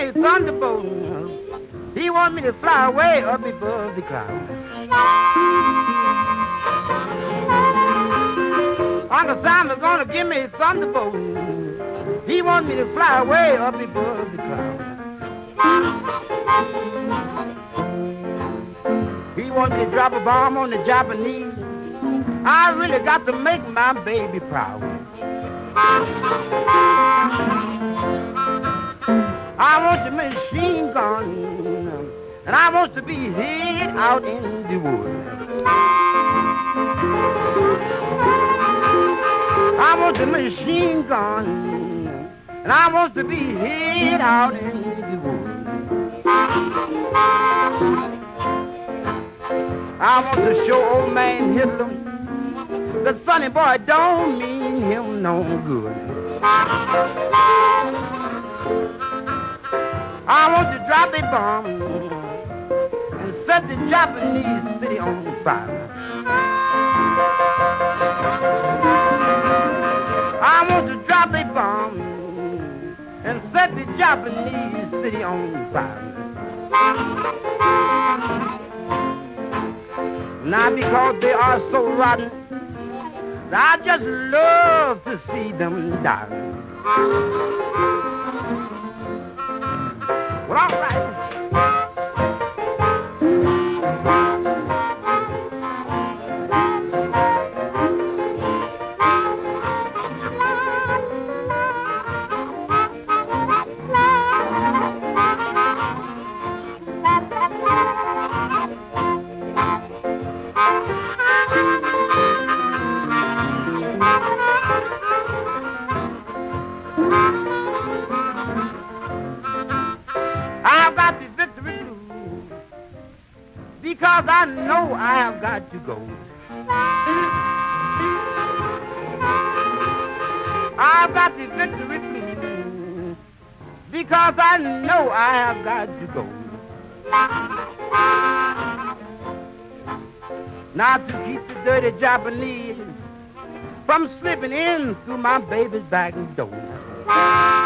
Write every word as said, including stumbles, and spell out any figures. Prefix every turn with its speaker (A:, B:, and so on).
A: me thunderbolt. He want me to fly away up above the clouds. Uncle Simon's gonna give me a thunderbolt. He want me to fly away up above the clouds. He want me to drop a bomb on the Japanese. I really got to make my baby proud. I want the machine gun, and I want to be hid out in the woods. I want the machine gun, and I want to be hid out in the woods. I want to show old man Hitler the sonny boy don't mean him no good. I want to drop a bomb and set the Japanese city on fire. I want to drop a bomb and set the Japanese city on fire. Now because they are so rotten, I just love to see them die. Well, all right. Because I know I have got to go. I've got the victory blues because I know I have got to go. Now to keep the dirty Japanese from slipping in through my baby's back door.